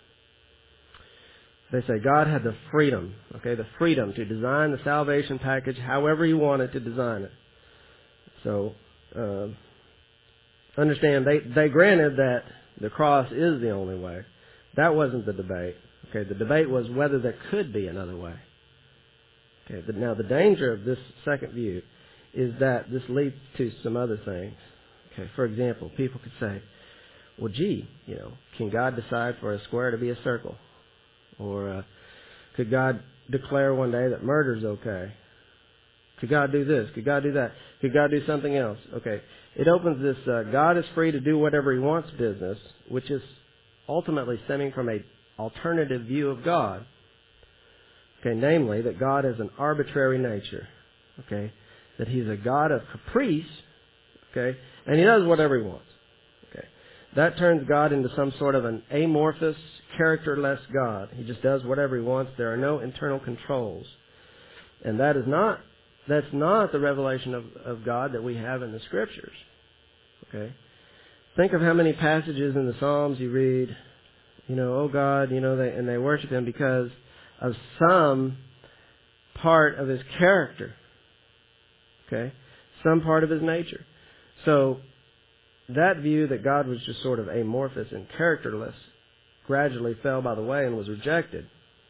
They say God had the freedom, okay, the freedom to design the salvation package however He wanted to design it. So, uh, understand, they, they granted that the cross is the only way. That wasn't the debate. Okay, the debate was whether there could be another way. Okay, but now the danger of this second view is that this leads to some other things. Okay, for example, people could say, well, gee, you know, can God decide for a square to be a circle? Or uh, could God declare one day that murder is okay? Could God do this? Could God do that? Could God do something else? Okay, it opens this uh, God is free to do whatever He wants business, which is ultimately stemming from a alternative view of God. Okay, namely that God has an arbitrary nature. Okay, that He's a God of caprice. Okay, and He does whatever He wants. Okay, that turns God into some sort of an amorphous, characterless God. He just does whatever He wants. There are no internal controls, and that is not that's not the revelation of, of God that we have in the Scriptures. Okay, think of how many passages in the Psalms you read. You know, oh God, you know, they, and they worship Him because of some part of His character. Okay, some part of His nature. So that view that God was just sort of amorphous and characterless gradually fell by the way and was rejected.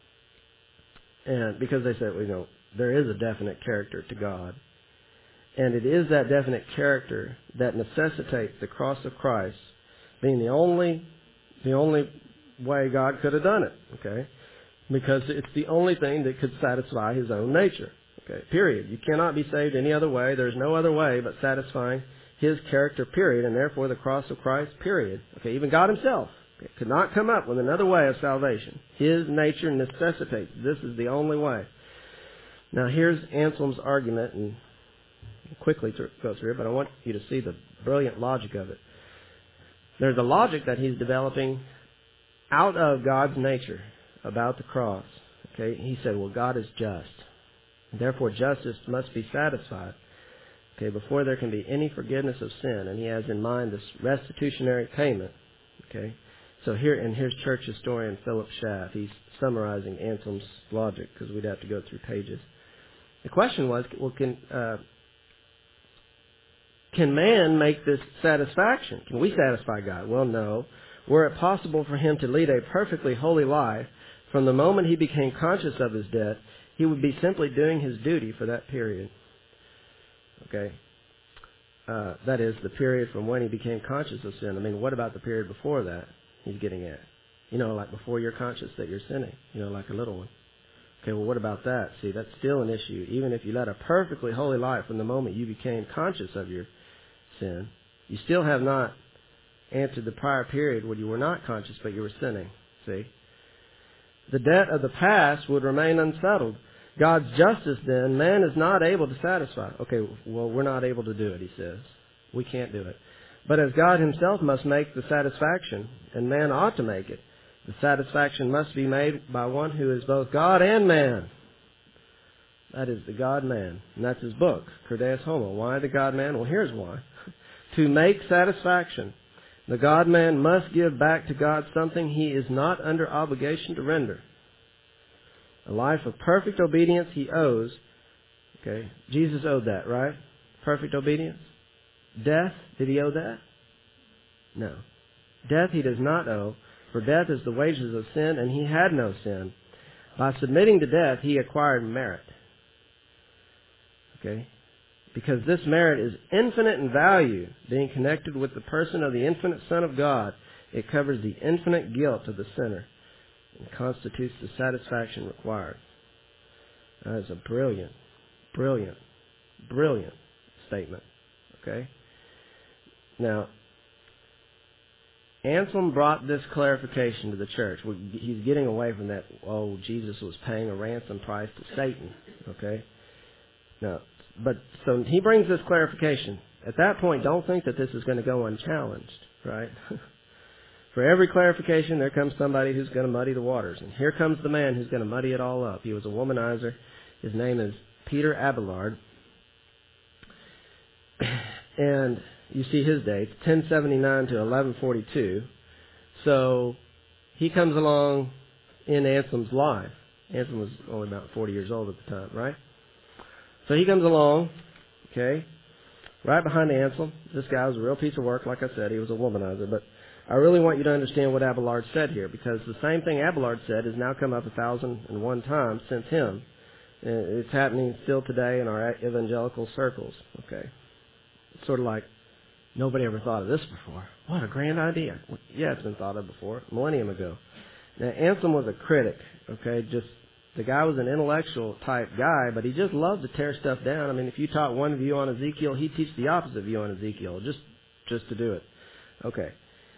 And because they said, well, you know, there is a definite character to God. And it is that definite character that necessitates the cross of Christ being the only the only way God could have done it. Okay? Because it's the only thing that could satisfy His own nature. Okay, period. You cannot be saved any other way. There's no other way but satisfying His character, period, and therefore the cross of Christ, period. Okay, even God Himself okay, could not come up with another way of salvation. His nature necessitates. This is the only way. Now here's Anselm's argument, and I'll quickly go through it, but I want you to see the brilliant logic of it. There's a logic that he's developing out of God's nature about the cross. Okay, he said, well, God is just. Therefore, justice must be satisfied. Okay, before there can be any forgiveness of sin, and he has in mind this restitutionary payment. Okay, so here and here's church historian Philip Schaff. He's summarizing Anselm's logic because we'd have to go through pages. The question was, well, can uh, can man make this satisfaction? Can we satisfy God? Well, no. Were it possible for him to lead a perfectly holy life, from the moment he became conscious of his debt, he would be simply doing his duty for that period. Okay? Uh, that is, the period from when he became conscious of sin. I mean, what about the period before that he's getting at? You know, like before you're conscious that you're sinning. You know, like a little one. Okay, well, what about that? See, that's still an issue. Even if you led a perfectly holy life from the moment you became conscious of your sin, you still have not answered the prior period when you were not conscious but you were sinning. See? The debt of the past would remain unsettled. God's justice, then, man is not able to satisfy. Okay, well, we're not able to do it, he says. We can't do it. But as God himself must make the satisfaction, and man ought to make it, the satisfaction must be made by one who is both God and man. That is the God-man. And that's his book, Crudeius Homo. Why the God-man? Well, here's why. To make satisfaction, the God-man must give back to God something he is not under obligation to render. A life of perfect obedience he owes. Okay, Jesus owed that, right? Perfect obedience. Death, did he owe that? No. Death he does not owe, for death is the wages of sin, and he had no sin. By submitting to death, he acquired merit. Okay? Because this merit is infinite in value, being connected with the person of the infinite Son of God, it covers the infinite guilt of the sinner and constitutes the satisfaction required. That is a brilliant, brilliant, brilliant statement. Okay? Now, Anselm brought this clarification to the church. He's getting away from that, oh, Jesus was paying a ransom price to Satan. Okay? Now, but so he brings this clarification. At that point, don't think that this is going to go unchallenged, right? For every clarification, there comes somebody who's going to muddy the waters. And here comes the man who's going to muddy it all up. He was a womanizer. His name is Peter Abelard. And you see his dates, ten seventy-nine to eleven forty-two. So he comes along in Anselm's life. Anselm was only about forty years old at the time, right? So he comes along, okay, right behind Anselm. This guy was a real piece of work, like I said. He was a womanizer. But I really want you to understand what Abelard said here, because the same thing Abelard said has now come up a thousand and one times since him. It's happening still today in our evangelical circles, okay? It's sort of like, nobody ever thought of this before. What a grand idea. Yeah, it's been thought of before, a millennium ago. Now, Anselm was a critic, okay? Just, the guy was an intellectual type guy, but he just loved to tear stuff down. I mean, if you taught one view on Ezekiel, he'd teach the opposite view on Ezekiel, just, just to do it. Okay.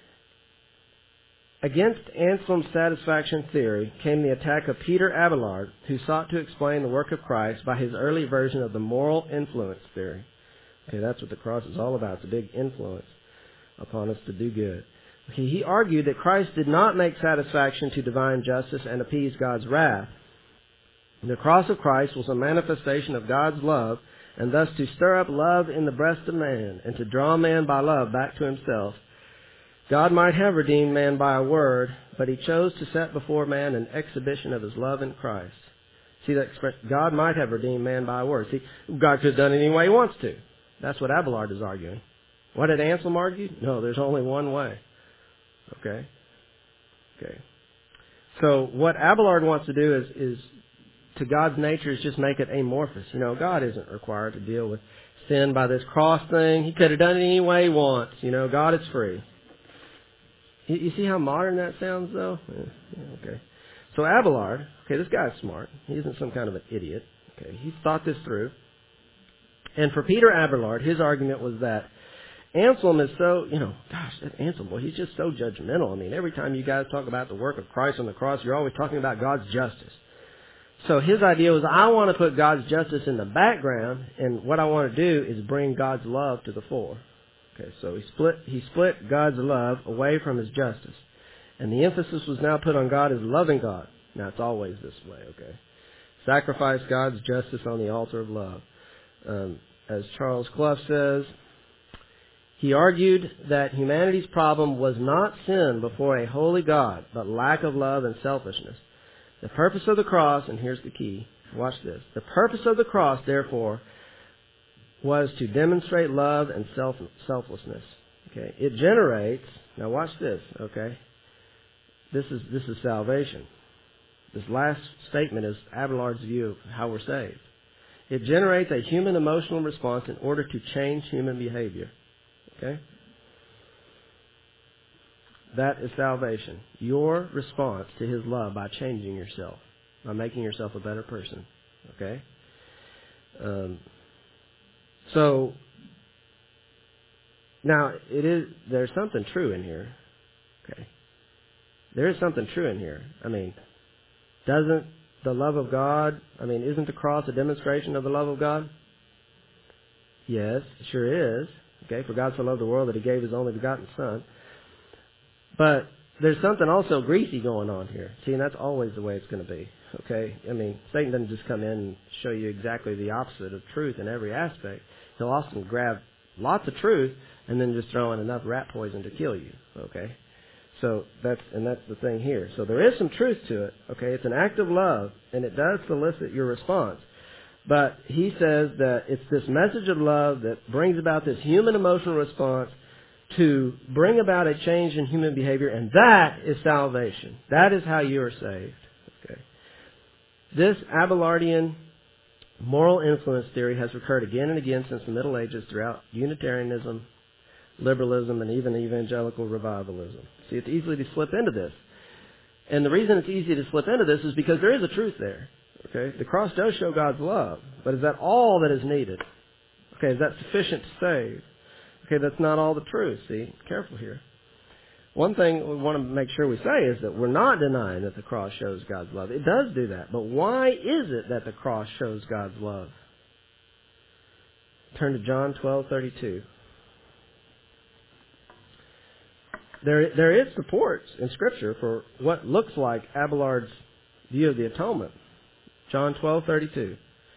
Against Anselm's satisfaction theory came the attack of Peter Abelard, who sought to explain the work of Christ by his early version of the moral influence theory. Okay, that's what the cross is all about. It's a big influence upon us to do good. Okay, he argued that Christ did not make satisfaction to divine justice and appease God's wrath. The cross of Christ was a manifestation of God's love, and thus to stir up love in the breast of man and to draw man by love back to himself. God might have redeemed man by a word, but he chose to set before man an exhibition of his love in Christ. See that expression? God might have redeemed man by a word. See, God could have done it any way he wants to. That's what Abelard is arguing. What did Anselm argue? No, there's only one way. Okay? Okay. So what Abelard wants to do is, is to God's nature is just make it amorphous. You know, God isn't required to deal with sin by this cross thing. He could have done it any way he wants. You know, God is free. You, you see how modern that sounds, though? Yeah, yeah, okay. So Abelard, okay, this guy's smart. He isn't some kind of an idiot. Okay, he thought this through. And for Peter Abelard, his argument was that Anselm is so, you know, gosh, that Anselm, boy, he's just so judgmental. I mean, every time you guys talk about the work of Christ on the cross, you're always talking about God's justice. So his idea was, I want to put God's justice in the background, and what I want to do is bring God's love to the fore. Okay, so he split he split God's love away from his justice. And the emphasis was now put on God as loving God. Now, it's always this way, okay? Sacrifice God's justice on the altar of love. Um, as Charles Clough says, he argued that humanity's problem was not sin before a holy God, but lack of love and selfishness. The purpose of the cross, and here's the key, Watch this. The purpose of the cross, therefore, was to demonstrate love and self selflessness. Okay, it generates. Now watch this. Okay, this is this is salvation. This last statement is Abelard's view of how we're saved. It generates a human emotional response in order to change human behavior. Okay, that is salvation. Your response to His love by changing yourself, by making yourself a better person. Okay. Um, So, now, it is, there's something true in here. Okay. There is something true in here. I mean, doesn't the love of God, I mean, isn't the cross a demonstration of the love of God? Yes, it sure is. Okay, for God so loved the world that He gave His only begotten Son. But there's something also greasy going on here. See, and that's always the way it's going to be. Okay, I mean, Satan doesn't just come in and show you exactly the opposite of truth in every aspect. He'll often grab lots of truth and then just throw in enough rat poison to kill you. Okay, so that's and that's the thing here. So there is some truth to it. Okay, it's an act of love and it does solicit your response. But he says that it's this message of love that brings about this human emotional response to bring about a change in human behavior, and that is salvation. That is how you are saved. Okay. This Abelardian moral influence theory has recurred again and again since the Middle Ages throughout Unitarianism, liberalism, and even evangelical revivalism. See, it's easy to slip into this. And the reason it's easy to slip into this is because there is a truth there. Okay, the cross does show God's love, but is that all that is needed? Okay, is that sufficient to save? Okay, that's not all the truth. See, careful here. One thing we want to make sure we say is that we're not denying that the cross shows God's love. It does do that. But why is it that the cross shows God's love? Turn to John twelve thirty-two. There, there is support in Scripture for what looks like Abelard's view of the atonement. John twelve thirty-two.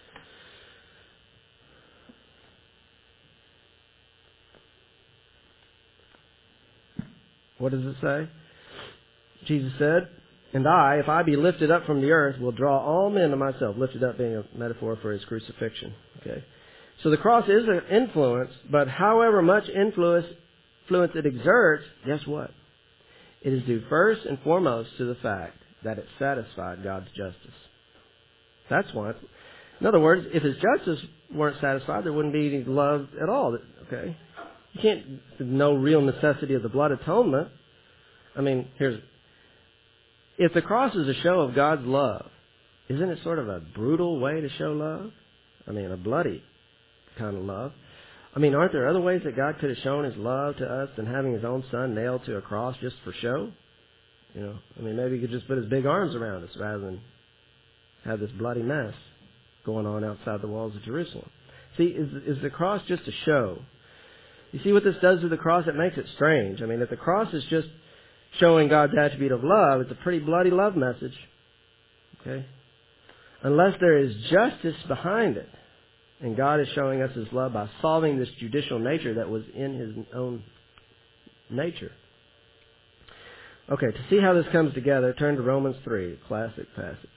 What does it say? Jesus said, "And I, if I be lifted up from the earth, will draw all men to myself." Lifted up being a metaphor for His crucifixion. Okay, so the cross is an influence, but however much influence, influence it exerts, guess what? It is due first and foremost to the fact that it satisfied God's justice. That's why. In other words, if His justice weren't satisfied, there wouldn't be any love at all. Okay. You can't, there's no real necessity of the blood atonement. I mean, here's, if the cross is a show of God's love, isn't it sort of a brutal way to show love? I mean, a bloody kind of love. I mean, aren't there other ways that God could have shown His love to us than having His own Son nailed to a cross just for show? You know, I mean, maybe He could just put His big arms around us rather than have this bloody mess going on outside the walls of Jerusalem. See, is, is the cross just a show? You see what this does to the cross? It makes it strange. I mean, if the cross is just showing God's attribute of love, it's a pretty bloody love message. Okay? Unless there is justice behind it. And God is showing us His love by solving this judicial nature that was in His own nature. Okay, to see how this comes together, turn to Romans three, a classic passage.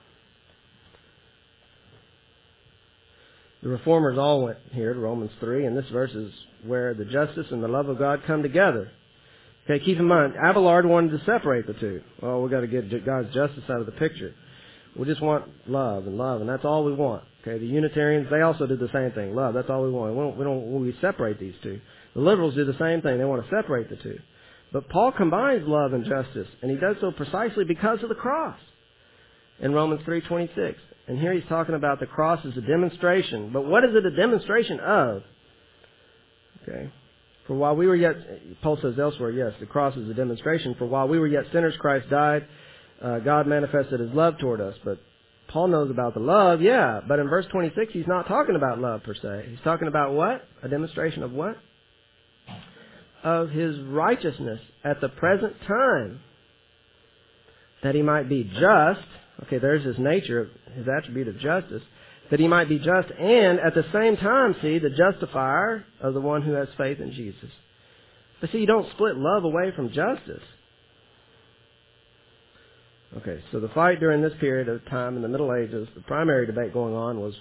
The Reformers all went here to Romans three, and this verse is where the justice and the love of God come together. Okay, keep in mind, Abelard wanted to separate the two. Oh, we've got to get God's justice out of the picture. We just want love and love, and that's all we want. Okay, the Unitarians, they also did the same thing. Love, that's all we want. We don't, we don't we separate these two. The liberals do the same thing. They want to separate the two. But Paul combines love and justice, and he does so precisely because of the cross in Romans three twenty-six. And here he's talking about the cross as a demonstration. But what is it a demonstration of? Okay. For while we were yet, Paul says elsewhere, yes, the cross is a demonstration. For while we were yet sinners, Christ died. Uh, God manifested His love toward us. But Paul knows about the love, yeah. But in verse twenty-six, he's not talking about love per se. He's talking about what? A demonstration of what? Of His righteousness at the present time. That He might be just. Okay, there's His nature, His attribute of justice. That He might be just and at the same time, see, the justifier of the one who has faith in Jesus. But see, you don't split love away from justice. Okay, so the fight during this period of time in the Middle Ages, the primary debate going on was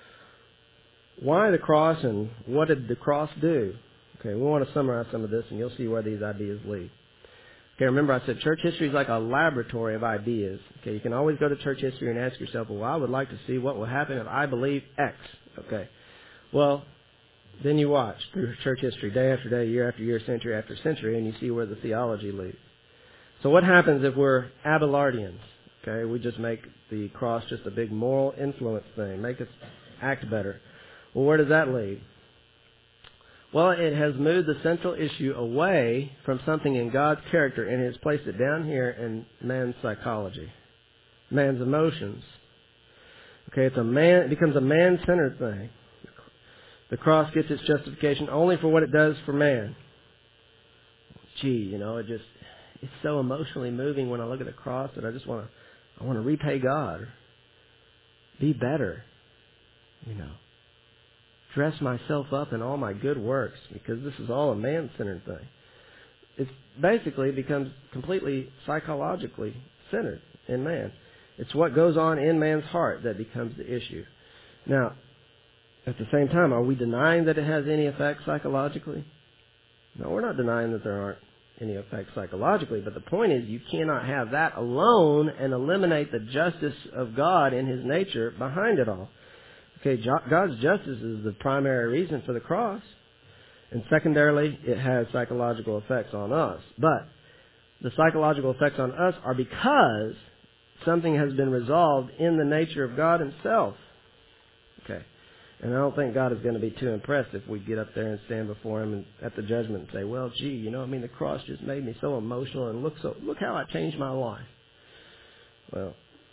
why the cross and what did the cross do? Okay, we want to summarize some of this, and you'll see where these ideas lead. Okay, remember I said church history is like a laboratory of ideas. Okay, you can always go to church history and ask yourself, well, I would like to see what will happen if I believe X. Okay, well, then you watch through church history day after day, year after year, century after century, and you see where the theology leads. So what happens if we're Abelardians? Okay, we just make the cross just a big moral influence thing, make us act better. Well, where does that lead? Well, it has moved the central issue away from something in God's character and has placed it down here in man's psychology, man's emotions. Okay, it's a man. It becomes a man-centered thing. The cross gets its justification only for what it does for man. Gee, you know, it just it's so emotionally moving when I look at the cross that I just want to I want to repay God, or be better, you know. Dress myself up in all my good works because this is all a man-centered thing. It basically becomes completely psychologically centered in man. It's what goes on in man's heart that becomes the issue. Now, at the same time, are we denying that it has any effect psychologically? No, we're not denying that there aren't any effects psychologically, but the point is you cannot have that alone and eliminate the justice of God in His nature behind it all. Okay, God's justice is the primary reason for the cross. And secondarily, it has psychological effects on us. But the psychological effects on us are because something has been resolved in the nature of God Himself. Okay. And I don't think God is going to be too impressed if we get up there and stand before Him and, at the judgment and say, well, gee, you know, I mean, the cross just made me so emotional and look so look how I changed my life. Well,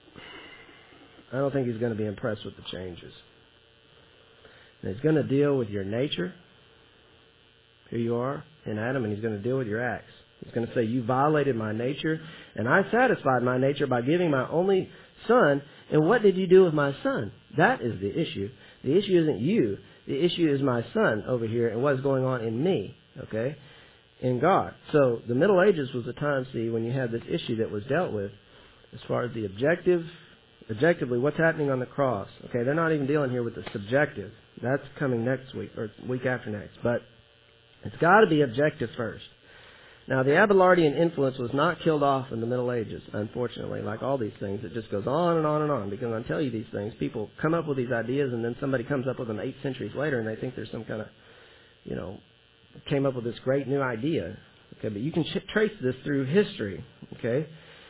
I don't think He's going to be impressed with the changes. And He's going to deal with your nature, who you are in Adam, and He's going to deal with your acts. He's going to say, you violated my nature, and I satisfied my nature by giving my only son. And what did you do with my son? That is the issue. The issue isn't you. The issue is my son over here and what's going on in me, okay, in God. So the Middle Ages was a time, see, when you had this issue that was dealt with as far as the objective, objectively, what's happening on the cross. Okay, they're not even dealing here with the subjective. That's coming next week or week after next. But it's got to be objective first. Now, the Abelardian influence was not killed off in the Middle Ages, unfortunately. Like all these things, it just goes on and on and on. Because I tell you these things, people come up with these ideas, and then somebody comes up with them eight centuries later, and they think there's some kind of, you know, came up with this great new idea. Okay, but you can ch- trace this through history. Okay.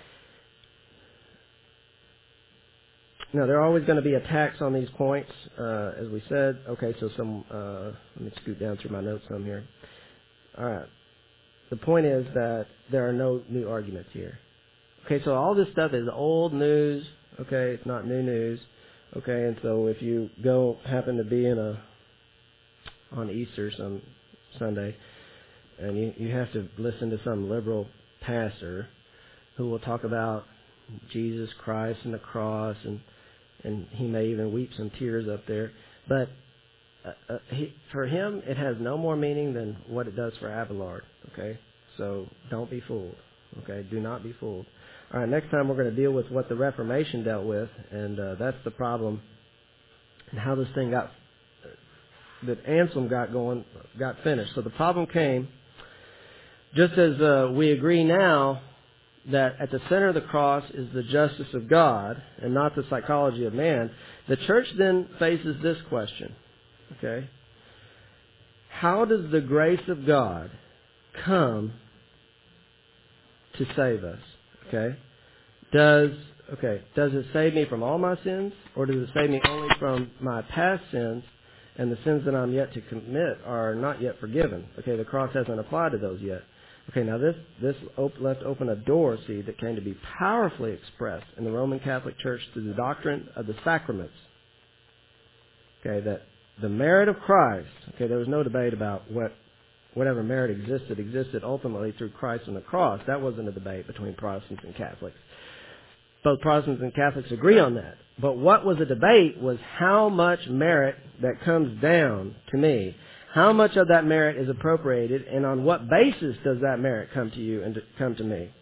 Now, there are always going to be attacks on these points, uh, as we said. Okay, so some, uh, let me scoot down through my notes some here. All right. The point is that there are no new arguments here. Okay, so all this stuff is old news. Okay, it's not new news. Okay, and so if you go, happen to be in a, on Easter some Sunday, and you, you have to listen to some liberal pastor who will talk about Jesus Christ and the cross, and and he may even weep some tears up there. But uh, uh, he, for him, it has no more meaning than what it does for Abelard. Okay, so don't be fooled. Okay, do not be fooled. All right, next time we're going to deal with what the Reformation dealt with, and uh, that's the problem, and how this thing got, that Anselm got going, got finished. So the problem came, just as uh, we agree now that at the center of the cross is the justice of God and not the psychology of man, the church then faces this question, okay? How does the grace of God come to save us, okay? Does, okay, does it save me from all my sins, or does it save me only from my past sins, and the sins that I'm yet to commit are not yet forgiven? Okay, the cross hasn't applied to those yet. Okay, now this this op- left open a door, see, that came to be powerfully expressed in the Roman Catholic Church through the doctrine of the sacraments. Okay, that the merit of Christ, okay, there was no debate about what whatever merit existed, existed ultimately through Christ on the cross. That wasn't a debate between Protestants and Catholics. Both Protestants and Catholics agree on that. But what was a debate was how much merit that comes down to me. How much of that merit is appropriated, and on what basis does that merit come to you and to, come to me?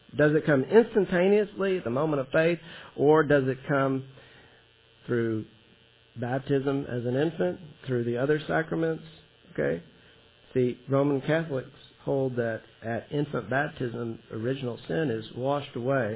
Does it come instantaneously at the moment of faith, or does it come through baptism as an infant, through the other sacraments? Okay. See, Roman Catholics hold that at infant baptism, original sin is washed away.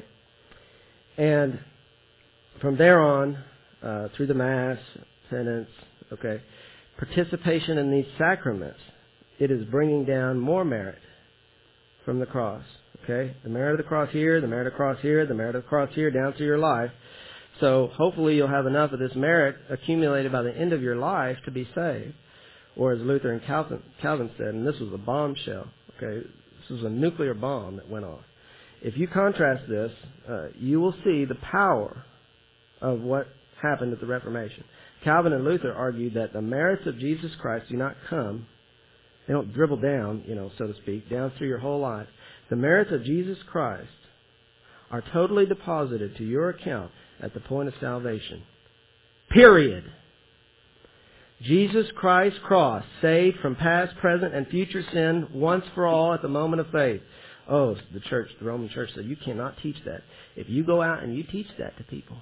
And from there on, uh, through the Mass, penance, okay, participation in these sacraments, it is bringing down more merit from the cross. Okay, the merit of the cross here, the merit of the cross here, the merit of the cross here, down through your life. So hopefully you'll have enough of this merit accumulated by the end of your life to be saved. Or as Luther and Calvin, Calvin said, and this was a bombshell, okay, this was a nuclear bomb that went off. If you contrast this, uh, you will see the power of what happened at the Reformation. Calvin and Luther argued that the merits of Jesus Christ do not come, they don't dribble down, you know, so to speak, down through your whole life. The merits of Jesus Christ are totally deposited to your account at the point of salvation. Period. Jesus Christ's cross saved from past, present, and future sin once for all at the moment of faith. Oh, the church, the Roman church said, you cannot teach that. If you go out and you teach that to people,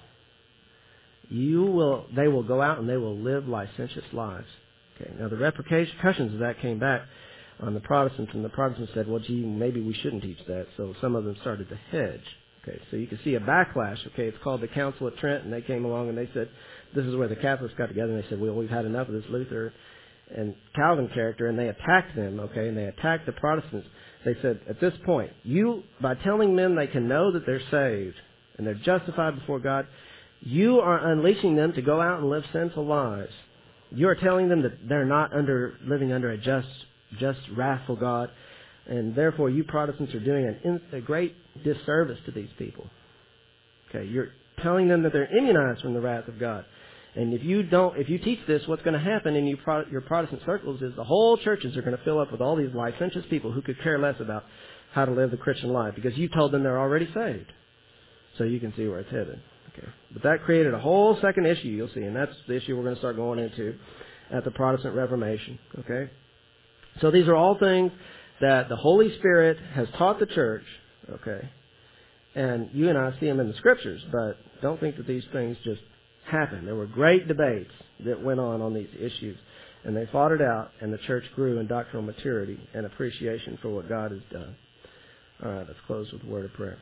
you will, they will go out and they will live licentious lives. Okay. Now the repercussions of that came back on the Protestants, and the Protestants said, well, gee, maybe we shouldn't teach that. So some of them started to hedge. Okay, so you can see a backlash. Okay, it's called the Council of Trent, and they came along and they said, this is where the Catholics got together, and they said, well, we've had enough of this Luther and Calvin character, and they attacked them, okay, and they attacked the Protestants. They said, at this point, you, by telling men they can know that they're saved and they're justified before God, you are unleashing them to go out and live sinful lives. You are telling them that they're not under living under a just, just wrathful God, and therefore you Protestants are doing an, a great disservice to these people. Okay, you're telling them that they're immunized from the wrath of God. And if you don't, if you teach this, what's going to happen in you, your Protestant circles is the whole churches are going to fill up with all these licentious people who could care less about how to live the Christian life because you told them they're already saved. So you can see where it's headed. Okay, but that created a whole second issue, you'll see, and that's the issue we're going to start going into at the Protestant Reformation. Okay, so these are all things that the Holy Spirit has taught the church. Okay, and you and I see them in the Scriptures, but don't think that these things just happen. There were great debates that went on on these issues, and they fought it out, and the church grew in doctrinal maturity and appreciation for what God has done. All right, let's close with a word of prayer.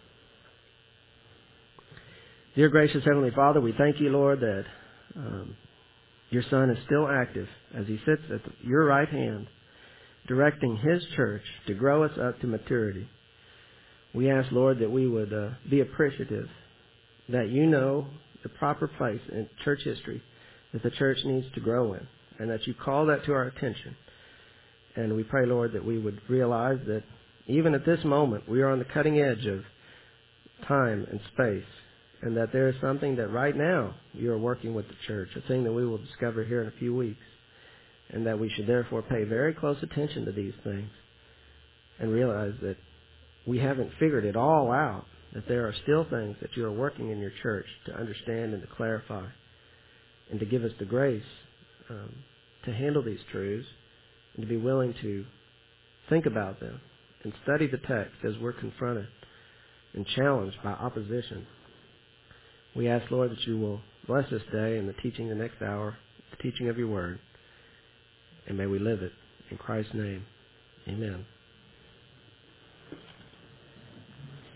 Dear gracious Heavenly Father, we thank you, Lord, that um, your Son is still active as he sits at the, your right hand, directing his church to grow us up to maturity. We ask, Lord, that we would uh, be appreciative that you know the proper place in church history that the church needs to grow in, and that you call that to our attention. And we pray, Lord, that we would realize that even at this moment, we are on the cutting edge of time and space, and that there is something that right now you are working with the church, a thing that we will discover here in a few weeks, and that we should therefore pay very close attention to these things and realize that we haven't figured it all out, that there are still things that you are working in your church to understand and to clarify and to give us the grace um, to handle these truths and to be willing to think about them and study the text as we're confronted and challenged by opposition. We ask, Lord, that you will bless this day and the teaching the next hour, the teaching of your word, and may we live it. In Christ's name, amen.